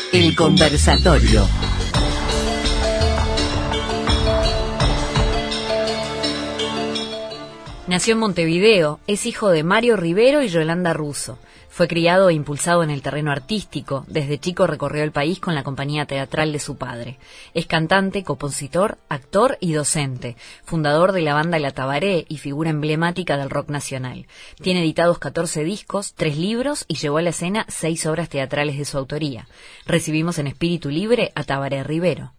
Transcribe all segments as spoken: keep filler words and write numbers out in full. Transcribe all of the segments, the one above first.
El conversatorio. Nació en Montevideo, es hijo de Mario Rivero y Yolanda Russo. Fue criado e impulsado en el terreno artístico. Desde chico recorrió el país con la compañía teatral de su padre. Es cantante, compositor, actor y docente. Fundador de la banda La Tabaré y figura emblemática del rock nacional. Tiene editados catorce discos, tres libros y llevó a la escena seis obras teatrales de su autoría. Recibimos en espíritu libre a Tabaré Rivero.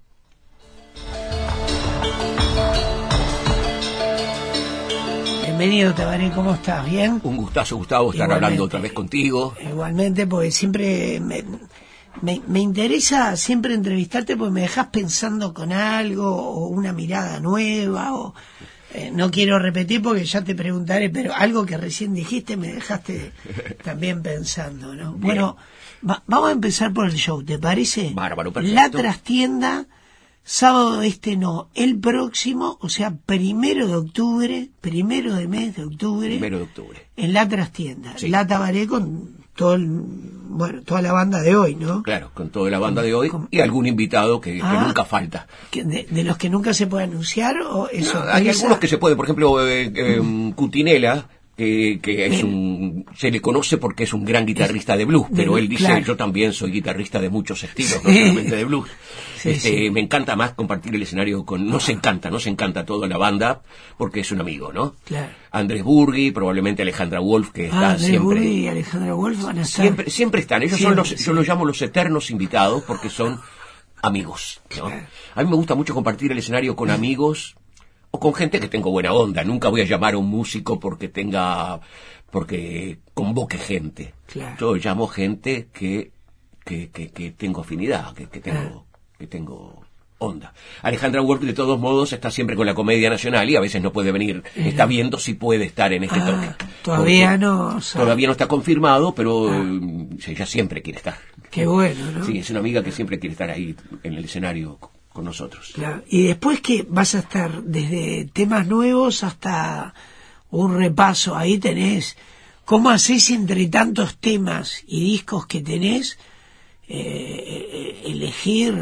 Bienvenido, Tabaré, ¿cómo estás? ¿Bien? Un gustazo, Gustavo, estar Igualmente. hablando otra vez contigo. Igualmente, porque siempre me, me, me interesa siempre entrevistarte porque me dejas pensando con algo o una mirada nueva o eh, no quiero repetir porque ya te preguntaré, pero algo que recién dijiste me dejaste también pensando, ¿no? Bien. Bueno, va, vamos a empezar por el show, ¿te parece? Bárbaro, perfecto. La trastienda. Sábado este no, el próximo, o sea, primero de octubre, primero de mes de octubre. Primero de octubre. En la trastienda. Sí. La Tabaré con todo el, bueno, toda la banda de hoy, ¿no? Claro, con toda la banda de hoy Con- y algún invitado que, que Ah. nunca falta. Que de, de los que nunca se puede anunciar o eso. No, hay algunos que se pueden, por ejemplo, eh, eh, Cutinela, eh, que es un, se le conoce porque es un gran guitarrista de blues, de pero blues, él dice, claro. yo también soy guitarrista de muchos estilos, no Sí. solamente de blues. Sí, este, sí. Me encanta más compartir el escenario con, nos encanta, nos encanta toda la banda, porque es un amigo, ¿no? Claro. Andrés Burgui, probablemente Alejandra Wolf, que está Ah, Andrés siempre... Burri y Alejandra Wolf van a estar. Siempre, siempre están. Ellos Siempre, son los, sí. yo los llamo los eternos invitados porque son amigos, ¿no? Claro. A mí me gusta mucho compartir el escenario con amigos o con gente que tengo buena onda. Nunca voy a llamar a un músico porque tenga, porque convoque gente. Claro. Yo llamo gente que, que, que, que tengo afinidad, que, que tengo, Claro. que tengo onda. Alejandra Wolf, de todos modos, está siempre con la Comedia Nacional y a veces no puede venir. Está viendo si puede estar en este Ah, toque. todavía Porque no sabe. Todavía no está confirmado, pero Ah. eh, ella siempre quiere estar. Qué bueno, ¿no? Sí, es una amiga que siempre quiere estar ahí en el escenario co- con nosotros. Claro. Y después que vas a estar desde temas nuevos hasta un repaso, ahí tenés cómo haces entre tantos temas y discos que tenés eh, eh, elegir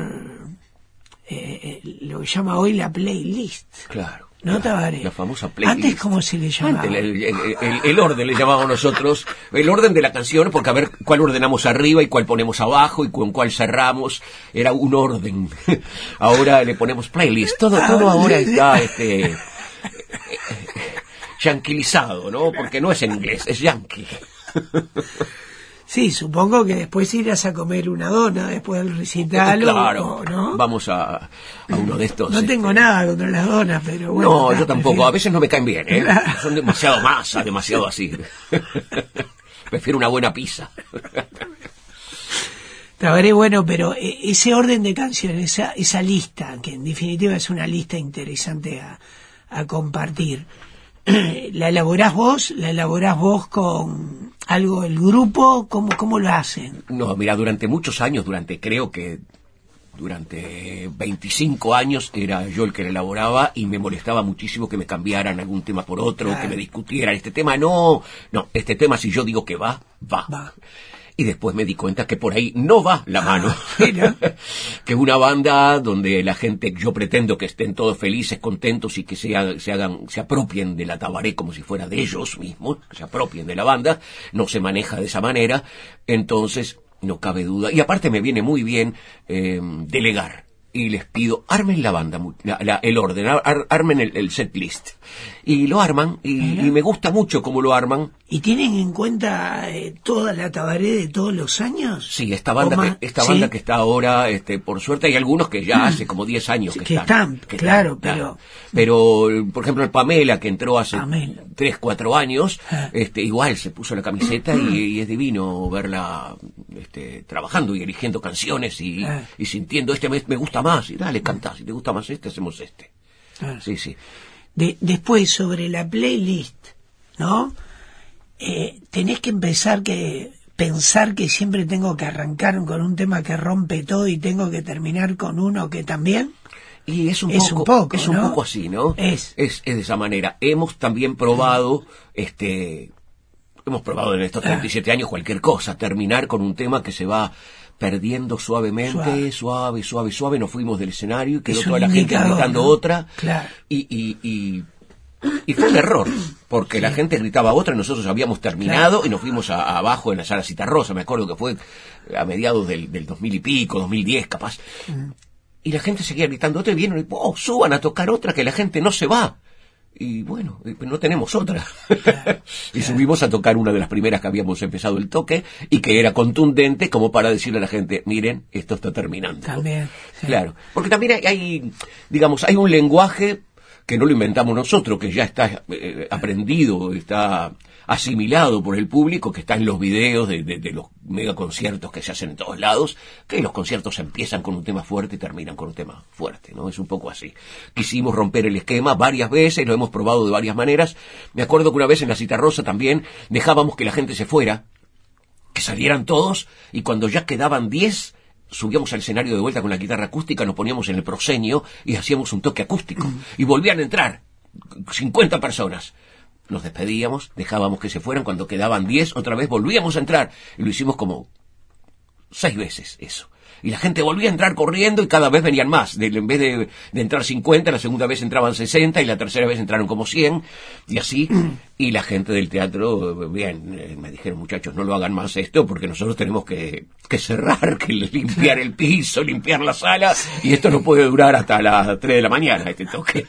eh, eh, lo que llama hoy la playlist. Claro. ¿No, la, Tabaré? la famosa playlist. Antes, ¿cómo se le llamaba? Antes, el, el- el- el orden le llamamos nosotros, el orden de la canción, porque a ver cuál ordenamos arriba y cuál ponemos abajo y con cuál cerramos, era un orden. Ahora le ponemos playlist, todo, todo ahora está este yanquilizado, ¿no? Porque no es en inglés, es yankee. Sí, supongo que después irás a comer una dona después del recital, o- Claro, o, ¿no? vamos a, a uno de estos. No este, tengo nada contra las donas, pero bueno. No, nada, yo tampoco. prefiero- A veces no me caen bien, ¿eh? Claro. Son demasiado masa, demasiado así. Prefiero una buena pizza. Tabaré, bueno, pero eh, ese orden de canciones, esa, esa lista, que en definitiva es una lista interesante a, a compartir, ¿la elaborás vos? ¿La elaborás vos con algo del grupo? ¿Cómo, cómo lo hacen? No, mira, durante muchos años, durante creo que durante veinticinco años era yo el que la elaboraba y me molestaba muchísimo que me cambiaran algún tema por otro, Claro. que me discutieran este tema. No, no, este tema si yo digo que va, va. Va. Y después me di cuenta que por ahí no va la mano. mira. Que una banda donde la gente, yo pretendo que estén todos felices, contentos y que se, ha- se hagan, se apropien de la Tabaré como si fuera de ellos mismos, que se apropien de la banda, no se maneja de esa manera, entonces no cabe duda. Y aparte me viene muy bien eh, delegar. Y les pido, armen la banda, mu- la- la- el orden, ar- armen el, el set list. Y lo arman, y, y me gusta mucho cómo lo arman. ¿Y tienen en cuenta eh, toda la Tabaré de todos los años? Sí, esta banda, ¿O más? que, esta ¿Sí? banda que está ahora, este, por suerte hay algunos que ya hace como diez años Sí, que, que están. están, claro, pero- Pero, por ejemplo, el Pamela, que entró hace Pamela. tres, cuatro años, Ah. este, igual se puso la camiseta y, y es divino verla, este, trabajando y eligiendo canciones y, Ah. y sintiendo, este me, me gusta más, y dale, cantá, si te gusta más este, hacemos este. Ah. Sí, sí. De- después, sobre la playlist, ¿no? Eh, tenés que empezar que pensar que siempre tengo que arrancar con un tema que rompe todo y tengo que terminar con uno que también. Y es un Es poco, un poco, es un ¿no? poco así, ¿no? Es. es. Es de esa manera. Hemos también probado, este, hemos probado en estos treinta y siete años cualquier cosa, terminar con un tema que se va perdiendo suavemente, suave, suave, suave, suave, nos fuimos del escenario y quedó toda la gente gritando, ¿no?, otra. Claro. Y, y, y, y fue un error, porque sí, la gente gritaba otra y nosotros habíamos terminado, claro, y nos fuimos a, a abajo en la sala Citarrosa, me acuerdo que fue a mediados del, del dos mil y pico, dos mil diez capaz. Mm. Y la gente seguía gritando otra y vieron, oh, suban a tocar otra, que la gente no se va. Y bueno, no tenemos otra. Claro, y claro, subimos a tocar una de las primeras que habíamos empezado el toque y que era contundente como para decirle a la gente, miren, esto está terminando. También. Sí. Claro, porque también hay, hay, digamos, hay un lenguaje que no lo inventamos nosotros, que ya está eh, aprendido, está asimilado por el público, que está en los videos de, de, de los megaconciertos que se hacen en todos lados, que los conciertos empiezan con un tema fuerte y terminan con un tema fuerte, ¿no? Es un poco así. Quisimos romper el esquema varias veces, lo hemos probado de varias maneras. Me acuerdo que una vez en la Citarrosa también dejábamos que la gente se fuera, que salieran todos, y cuando ya quedaban diez, subíamos al escenario de vuelta con la guitarra acústica, nos poníamos en el proscenio y hacíamos un toque acústico. Y volvían a entrar cincuenta personas. Nos despedíamos, dejábamos que se fueran, cuando quedaban diez, otra vez volvíamos a entrar. Y lo hicimos como seis veces eso. Y la gente volvía a entrar corriendo y cada vez venían más. De, en vez de, de entrar cincuenta, la segunda vez entraban sesenta y la tercera vez entraron como cien. Y así, y la gente del teatro, bien, eh, me dijeron, muchachos, no lo hagan más esto porque nosotros tenemos que, que cerrar, que limpiar el piso, limpiar la sala, y esto no puede durar hasta las tres de la mañana, este toque.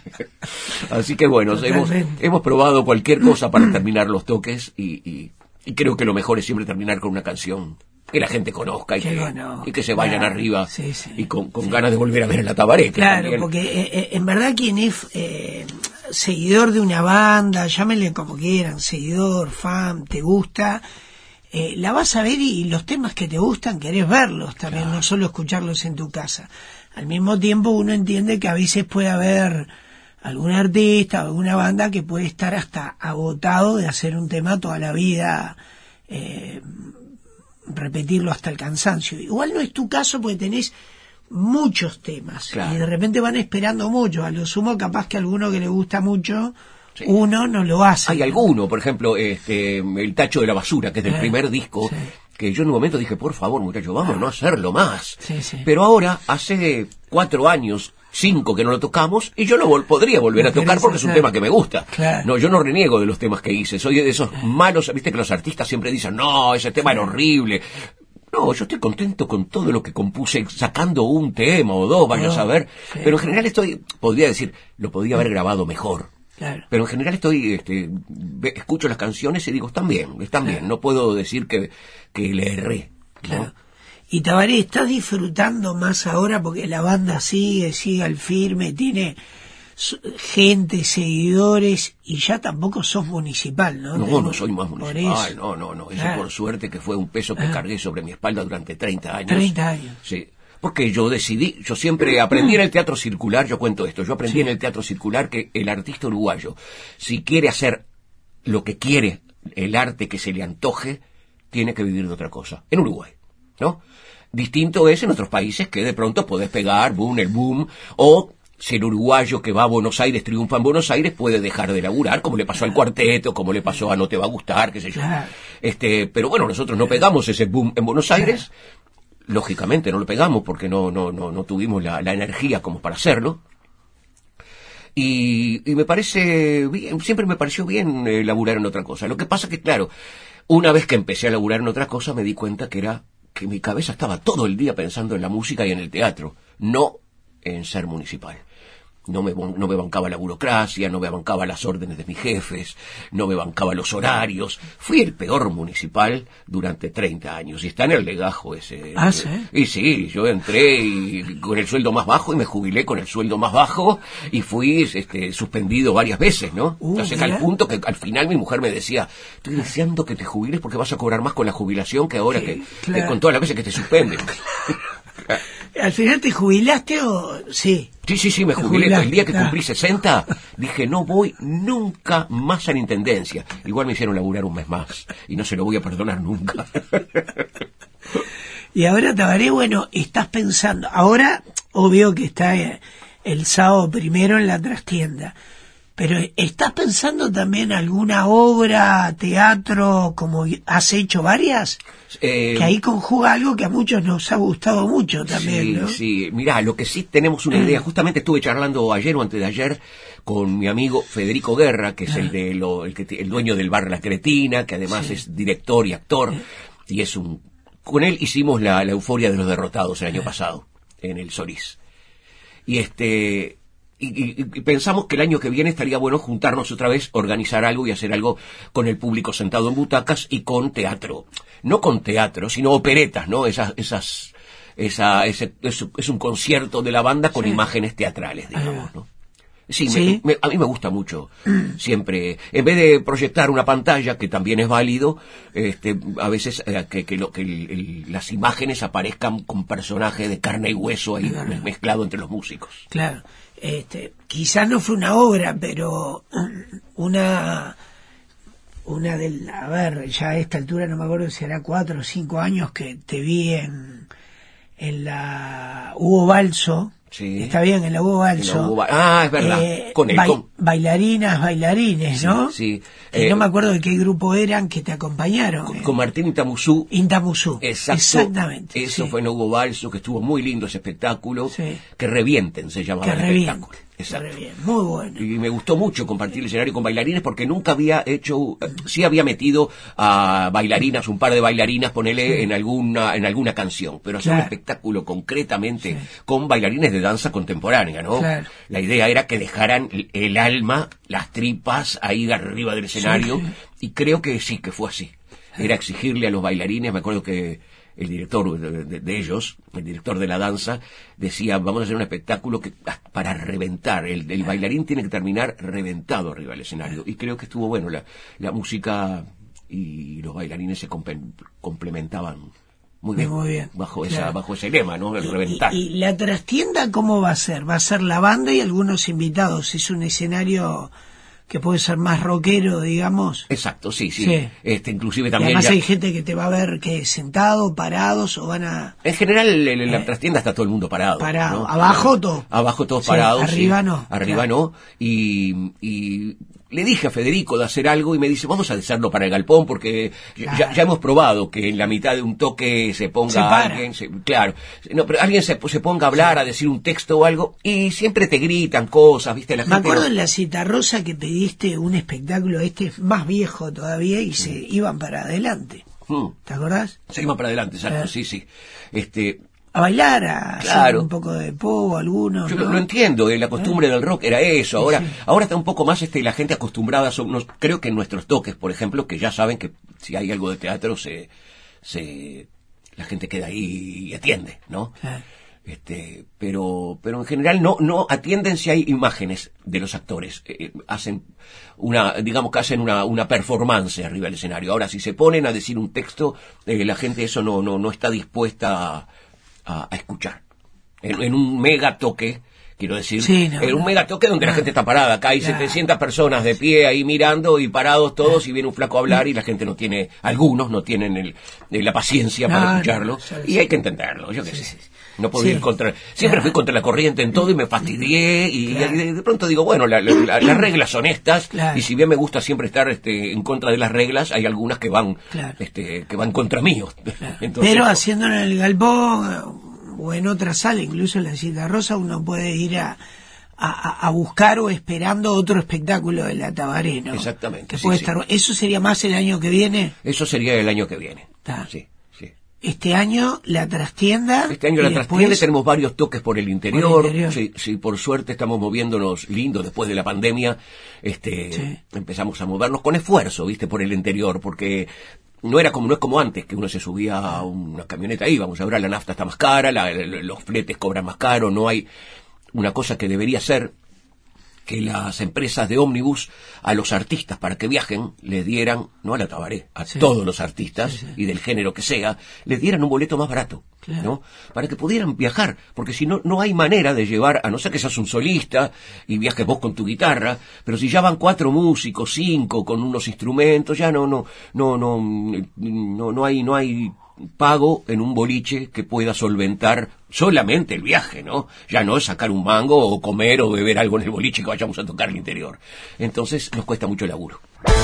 Así que bueno, hemos, hemos probado cualquier cosa para terminar los toques y, y, y creo que lo mejor es siempre terminar con una canción que la gente conozca y que, que, bueno, y que se vayan, claro, arriba, sí, sí, y con, con sí, ganas de volver a ver en la Tabaré. Claro, también, porque eh, en verdad quien es eh, seguidor de una banda, llámenle como quieran, seguidor, fan, te gusta, eh, la vas a ver y, y los temas que te gustan querés verlos también, claro, no solo escucharlos en tu casa. Al mismo tiempo uno entiende que a veces puede haber algún artista o alguna banda que puede estar hasta agotado de hacer un tema toda la vida, eh, repetirlo hasta el cansancio. Igual no es tu caso porque tenés muchos temas, claro, y de repente van esperando mucho. A lo sumo capaz que alguno que le gusta mucho, sí, uno no lo hace. Hay alguno, por ejemplo, este, El Tacho de la Basura, que es del eh, primer disco, sí, que yo en un momento dije, por favor, muchachos, vamos ah. no a hacerlo más. Sí, sí. Pero ahora, hace cuatro años, cinco que no lo tocamos, y yo lo vol- podría volver a tocar porque es un tema que me gusta. Claro. No, yo no reniego de los temas que hice, soy de esos malos, viste que los artistas siempre dicen, no, ese tema era horrible. No, yo estoy contento con todo lo que compuse, sacando un tema o dos, vaya no, a saber, sí, pero en general estoy, podría decir, lo podía haber grabado mejor. Claro. Pero en general estoy, este, escucho las canciones y digo, están bien, están claro. bien, no puedo decir que, que le erré, ¿no? Claro. Y Tabaré, ¿estás disfrutando más ahora porque la banda sigue, sigue al firme, tiene gente, seguidores, y ya tampoco sos municipal, ¿no? No, Tengo, no soy más municipal, no, no, no, eso claro. por suerte que fue un peso que ah. cargué sobre mi espalda durante treinta años. treinta años. Sí, porque yo decidí, yo siempre aprendí en el teatro circular, yo cuento esto, yo aprendí sí. en el teatro circular que el artista uruguayo, si quiere hacer lo que quiere, el arte que se le antoje, tiene que vivir de otra cosa, en Uruguay, ¿no? Distinto es en otros países que de pronto podés pegar, boom, el boom, o si el uruguayo que va a Buenos Aires triunfa en Buenos Aires puede dejar de laburar, como le pasó al Cuarteto, como le pasó a No Te Va a Gustar, qué sé yo. Este, pero bueno, nosotros no pegamos ese boom en Buenos Aires, lógicamente no lo pegamos porque no, no, no, no tuvimos la, la energía como para hacerlo. Y, y me parece bien, siempre me pareció bien eh, laburar en otra cosa. Lo que pasa que, claro, una vez que empecé a laburar en otra cosa me di cuenta que era que mi cabeza estaba todo el día pensando en la música y en el teatro, no en ser municipal. No me, no me bancaba la burocracia, no me bancaba las órdenes de mis jefes, no me bancaba los horarios. Fui el peor municipal durante treinta años, y está en el legajo ese. ¿Ah, sí? Y sí, yo entré y, con el sueldo más bajo y me jubilé con el sueldo más bajo y fui este, suspendido varias veces, ¿no? Uh, Entonces mira. al punto que al final mi mujer me decía, estoy deseando que te jubiles porque vas a cobrar más con la jubilación que ahora sí, que, claro. que con todas las veces que te suspenden. ¿Al final te jubilaste o...? Sí. Sí, sí, sí, me jubilé. Jubilaste, el día que cumplí sesenta, dije, no voy nunca más a la intendencia. Igual me hicieron laburar un mes más, y no se lo voy a perdonar nunca. Y ahora, Tabaré, bueno, estás pensando... Ahora, obvio que está el sábado primero en la trastienda, Pero ¿estás pensando también alguna obra, teatro, como has hecho varias? Eh, que ahí conjuga algo que a muchos nos ha gustado mucho también, sí, ¿no? Sí, mirá, lo que sí tenemos una idea, justamente estuve charlando ayer o antes de ayer con mi amigo Federico Guerra, que es el de lo, el, que, el dueño del bar La Cretina, que además sí. es director y actor, sí. y es un... Con él hicimos la, la Euforia de los Derrotados el año sí. pasado, en el Solís. Y este... Y, y, y pensamos que el año que viene estaría bueno juntarnos otra vez, organizar algo y hacer algo con el público sentado en butacas y con teatro. No con teatro, sino operetas, ¿no? Esas, esas, esa, ese, es, es un concierto de la banda con sí. imágenes teatrales, digamos, ¿no? Sí, ¿Sí? Me, me, a mí me gusta mucho. Mm. Siempre, en vez de proyectar una pantalla, que también es válido, este, a veces eh, que, que, lo, que el, el, las imágenes aparezcan con personajes de carne y hueso ahí claro. mezclado entre los músicos. Claro. Este, quizás no fue una obra, pero una una del, a ver, ya a esta altura no me acuerdo si era cuatro o cinco años que te vi en en la Hugo Balso. Sí. Está bien, en la Hugo Balso. Hugo... Ah, es verdad. Eh, con el, ba con... Bailarinas, bailarines, ¿no? Sí. sí. Eh, no me acuerdo de qué grupo eran que te acompañaron. Con, eh. con Martín Intamuzú. Intamuzú. Exacto. Exactamente. Eso sí. fue en Hugo Balso, que estuvo muy lindo ese espectáculo. Sí. Que revienten se llamaba que el revienten. espectáculo. Exacto. Muy bueno. Y me gustó mucho compartir el escenario con bailarines porque nunca había hecho, sí había metido a bailarinas, un par de bailarinas, ponele sí. en alguna en alguna canción, pero hacer claro. un espectáculo concretamente sí. con bailarines de danza contemporánea, ¿no? Claro. La idea era que dejaran el alma, las tripas ahí arriba del escenario sí. y creo que sí, que fue así. Era exigirle a los bailarines, me acuerdo que el director de, de, de ellos, el director de la danza, decía, vamos a hacer un espectáculo que para reventar, el, el bailarín tiene que terminar reventado arriba del escenario, y creo que estuvo bueno, la, la música y los bailarines se compen, complementaban muy bien, muy bien bajo claro. esa bajo ese lema, ¿no? El y, reventar. Y, y la trastienda, ¿cómo va a ser? ¿Va a ser la banda y algunos invitados? ¿Es un escenario que puede ser más rockero, digamos? Exacto, sí, sí. sí. Este, inclusive también... Y además ya... hay gente que te va a ver que sentado, parados, o van a... En general, en la eh, trastienda está todo el mundo parado. Parado. ¿no? Abajo todo. Abajo todos sí, parados. Arriba sí. no. Arriba claro. no. Y... y... le dije a Federico de hacer algo y me dice, vamos a hacerlo para el galpón porque claro. ya, ya hemos probado que en la mitad de un toque se ponga se alguien, se, claro, no, pero alguien se, se ponga a hablar, sí. a decir un texto o algo y siempre te gritan cosas, ¿viste? La me gente acuerdo no... en la Citarrosa que pediste un espectáculo este más viejo todavía y se iban para adelante. Mm. ¿Te acordás? Se iban para adelante, exacto, sí, sí. Este... a bailar, a claro. hacer un poco de pogo, algunos. Yo ¿no? lo, lo entiendo, eh, la costumbre ¿Eh? del rock era eso. Ahora, sí. ahora está un poco más este la gente acostumbrada. So, no, creo que en nuestros toques, por ejemplo, que ya saben que si hay algo de teatro, se, se, la gente queda ahí y atiende, ¿no? Claro. Este, pero, pero en general no, no atienden si hay imágenes de los actores. Eh, hacen una, digamos que hacen una, una performance arriba del escenario. Ahora, si se ponen a decir un texto, eh, la gente eso no, no, no está dispuesta a A, a escuchar en, en un mega toque, quiero decir, sí, no, en un no, mega toque donde no. la gente está parada, acá hay claro. setecientas personas de pie ahí mirando y parados todos y viene un flaco a hablar y la gente no tiene, algunos no tienen el, la paciencia no, para escucharlo no, no, y hay que entenderlo, yo qué sí, sé. Sí. No puedo sí. ir contra, siempre claro. fui contra la corriente en todo y me fastidié y, claro. y de pronto digo, bueno, la, la, las reglas son estas claro. y si bien me gusta siempre estar este, en contra de las reglas, hay algunas que van, claro. este, que van contra mí. Claro. Entonces, pero haciéndolo en el galpón o en otra sala, incluso en la Citarrosa, uno puede ir a, a, a buscar o esperando otro espectáculo de la Tabaré, ¿no? Exactamente. Que sí, puede sí. estar, ¿eso sería más el año que viene? Eso sería el año que viene. Ah. Sí, sí. Este año la trastienda. Este año la después... trastienda, tenemos varios toques por el interior. Por el interior. Sí, sí, por suerte estamos moviéndonos lindo después de la pandemia. Este, sí. empezamos a movernos con esfuerzo, ¿viste? Por el interior, porque no era como no es como antes que uno se subía a una camioneta y íbamos, ahora la nafta está más cara, la, los fletes cobran más caro, no hay una cosa que debería ser que las empresas de ómnibus a los artistas para que viajen les dieran, no a la Tabaré, a sí. todos los artistas sí, sí. y del género que sea, les dieran un boleto más barato, claro. ¿no? Para que pudieran viajar, porque si no, no hay manera de llevar, a no ser que seas un solista y viajes vos con tu guitarra, pero si ya van cuatro músicos, cinco con unos instrumentos, ya no, no, no, no, no, no hay, no hay pago en un boliche que pueda solventar solamente el viaje, ¿no? Ya no es sacar un mango o comer o beber algo en el boliche que vayamos a tocar al interior. Entonces nos cuesta mucho laburo.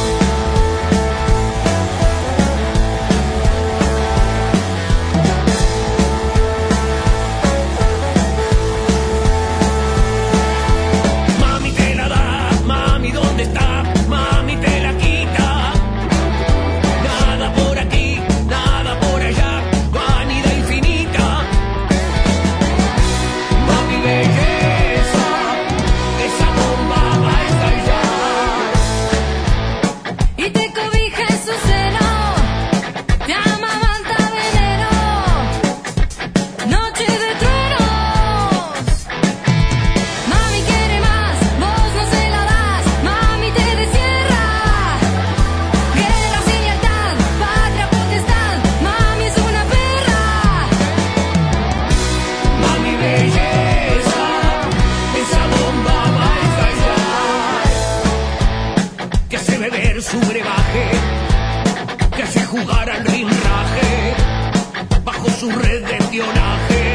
Su brebaje, que hace jugar al rinraje bajo su red de espionaje.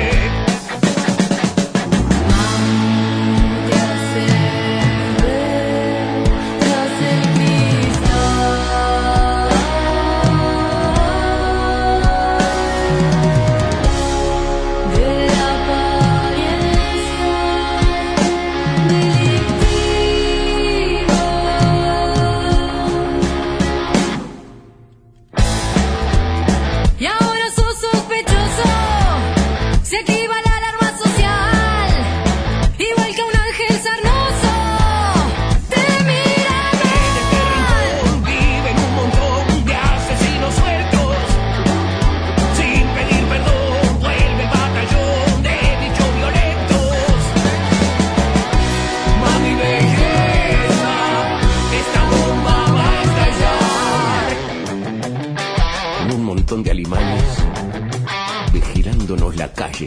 De alemanes vigilándonos la calle,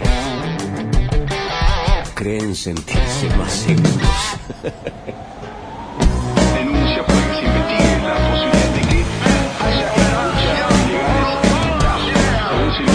creen sentirse más seguros. Denuncia para que se investigue la posibilidad de que haya denuncias ilegales según se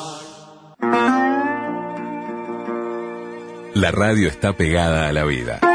La radio está pegada a la vida.